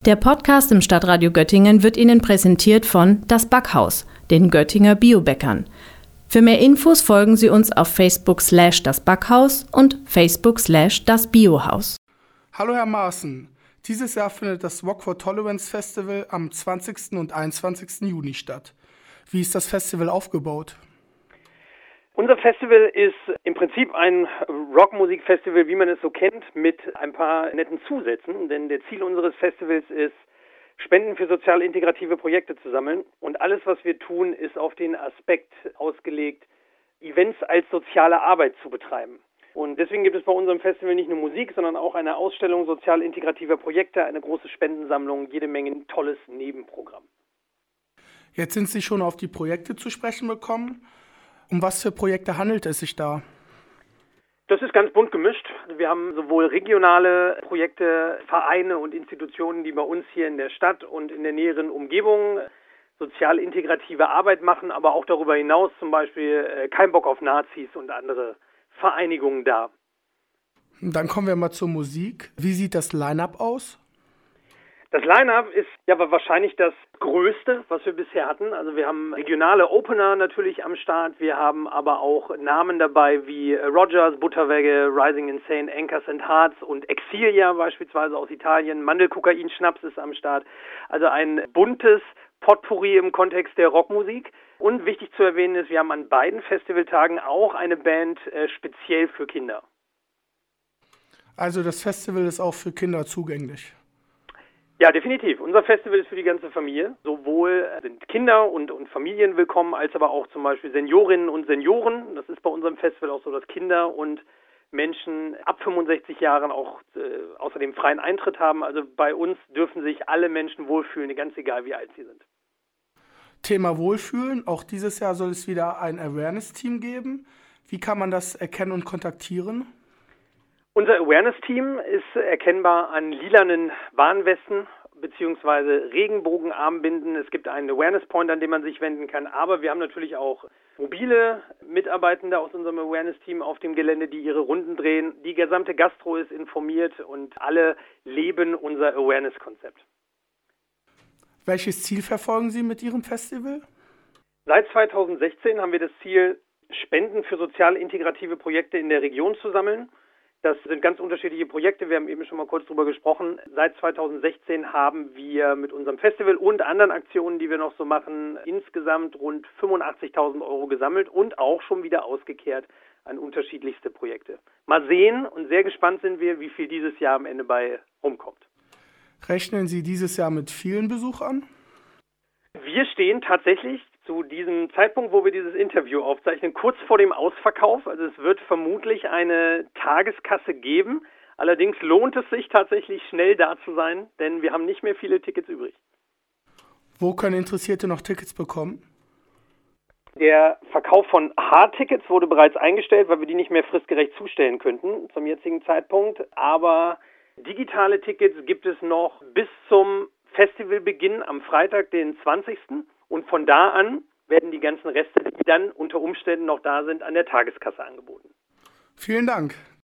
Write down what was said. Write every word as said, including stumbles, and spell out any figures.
Der Podcast im Stadtradio Göttingen wird Ihnen präsentiert von Das Backhaus, den Göttinger Biobäckern. Für mehr Infos folgen Sie uns auf Facebook slash das Backhaus und Facebook slash das Biohaus. Hallo Herr Maaßen, dieses Jahr findet das Walk for Tolerance Festival am zwanzigsten und einundzwanzigsten Juni statt. Wie ist das Festival aufgebaut? Unser Festival ist im Prinzip ein Rockmusikfestival, wie man es so kennt, mit ein paar netten Zusätzen. Denn der Ziel unseres Festivals ist, Spenden für sozial integrative Projekte zu sammeln. Und alles, was wir tun, ist auf den Aspekt ausgelegt, Events als soziale Arbeit zu betreiben. Und deswegen gibt es bei unserem Festival nicht nur Musik, sondern auch eine Ausstellung sozial integrativer Projekte, eine große Spendensammlung, jede Menge tolles Nebenprogramm. Jetzt sind Sie schon auf die Projekte zu sprechen gekommen. Um was für Projekte handelt es sich da? Das ist ganz bunt gemischt. Wir haben sowohl regionale Projekte, Vereine und Institutionen, die bei uns hier in der Stadt und in der näheren Umgebung sozial integrative Arbeit machen, aber auch darüber hinaus zum Beispiel Kein Bock auf Nazis und andere Vereinigungen da. Dann kommen wir mal zur Musik. Wie sieht das Line-Up aus? Das Line-Up ist ja wahrscheinlich das Größte, was wir bisher hatten. Also wir haben regionale Opener natürlich am Start. Wir haben aber auch Namen dabei wie Rogers, Butterwegge, Rising Insane, Anchors and Hearts und Exilia beispielsweise aus Italien. Mandelkokain-Schnaps ist am Start. Also ein buntes Potpourri im Kontext der Rockmusik. Und wichtig zu erwähnen ist, wir haben an beiden Festivaltagen auch eine Band äh, speziell für Kinder. Also das Festival ist auch für Kinder zugänglich? Ja, definitiv. Unser Festival ist für die ganze Familie. Sowohl sind Kinder und, und Familien willkommen, als aber auch zum Beispiel Seniorinnen und Senioren. Das ist bei unserem Festival auch so, dass Kinder und Menschen ab fünfundsechzig Jahren auch äh, außerdem freien Eintritt haben. Also bei uns dürfen sich alle Menschen wohlfühlen, ganz egal wie alt sie sind. Thema Wohlfühlen. Auch dieses Jahr soll es wieder ein Awareness-Team geben. Wie kann man das erkennen und kontaktieren? Unser Awareness-Team ist erkennbar an lilanen Warnwesten bzw. Regenbogenarmbinden. Es gibt einen Awareness-Point, an den man sich wenden kann. Aber wir haben natürlich auch mobile Mitarbeitende aus unserem Awareness-Team auf dem Gelände, die ihre Runden drehen. Die gesamte Gastro ist informiert und alle leben unser Awareness-Konzept. Welches Ziel verfolgen Sie mit Ihrem Festival? Seit zweitausendsechzehn haben wir das Ziel, Spenden für sozial integrative Projekte in der Region zu sammeln. Das sind ganz unterschiedliche Projekte, wir haben eben schon mal kurz drüber gesprochen. Seit zweitausendsechzehn haben wir mit unserem Festival und anderen Aktionen, die wir noch so machen, insgesamt rund fünfundachtzigtausend Euro gesammelt und auch schon wieder ausgekehrt an unterschiedlichste Projekte. Mal sehen und sehr gespannt sind wir, wie viel dieses Jahr am Ende bei rumkommt. Rechnen Sie dieses Jahr mit vielen Besuchern? Wir stehen tatsächlich zu diesem Zeitpunkt, wo wir dieses Interview aufzeichnen, kurz vor dem Ausverkauf. Also es wird vermutlich eine Tageskasse geben. Allerdings lohnt es sich tatsächlich, schnell da zu sein, denn wir haben nicht mehr viele Tickets übrig. Wo können Interessierte noch Tickets bekommen? Der Verkauf von Hardtickets wurde bereits eingestellt, weil wir die nicht mehr fristgerecht zustellen könnten zum jetzigen Zeitpunkt. Aber digitale Tickets gibt es noch bis zum Festivalbeginn am Freitag, den zwanzigsten Und von da an werden die ganzen Reste, die dann unter Umständen noch da sind, an der Tageskasse angeboten. Vielen Dank.